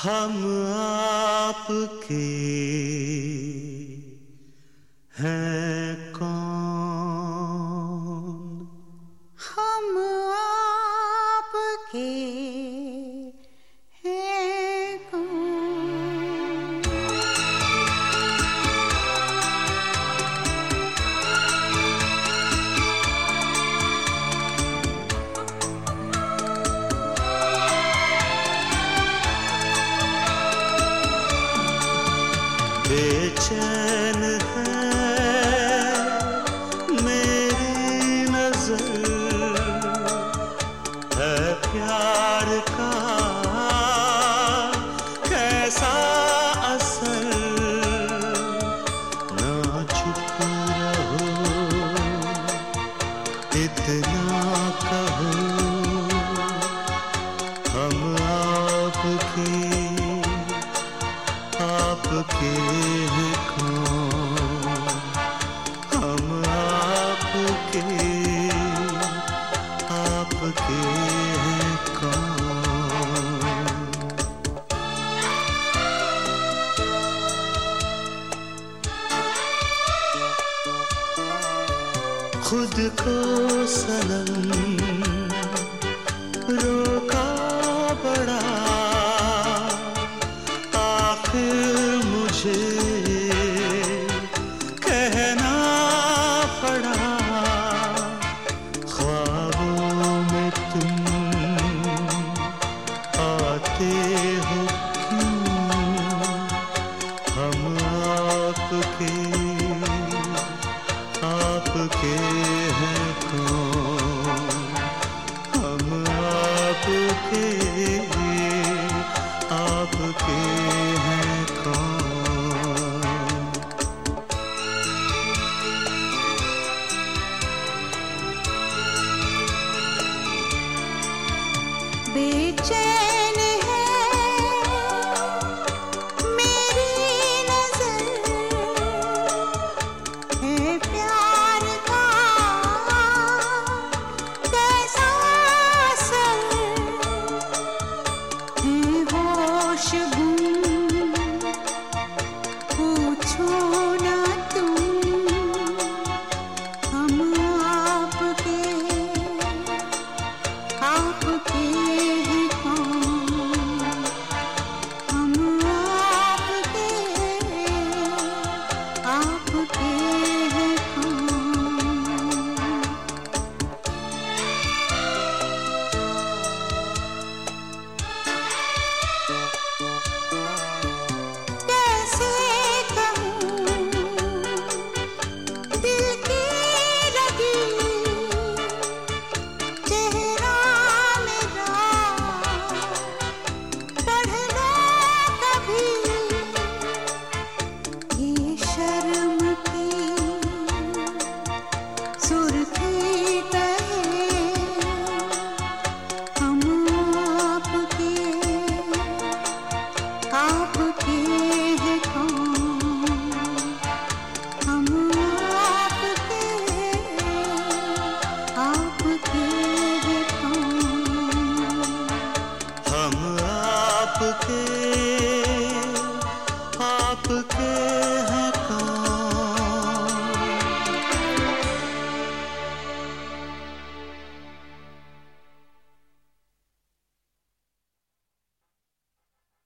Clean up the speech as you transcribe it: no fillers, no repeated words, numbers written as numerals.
हम आपके हैं कौन, हम आपके हैं कौन। बेचैन है मेरी नजर, है प्यार का कैसा असर। ना चुप रहो, इतना कहो, हम आपके हैं कौन, हम आपके हैं कौन। खुद को सनम रोका बड़ा, मुझे कहना पड़ा। ख्वाबों में तुम आते हो क्यों, हम आपके हैं कौन, हम आपके हैं कौन। बेचैन है मेरी नजर, है प्यार का कैसा असर। है होश गुम, पूछो ना तुम, हम आपके हैं कौन, हम आपके हैं कौन। कैसे कहूँ दिल की लगी चेहरा मेरा, पढ़ लो कभी ये शर्म की सुर्खी कहे, हम आपके हैं कौन, हम आपके हैं कौन। हम आपके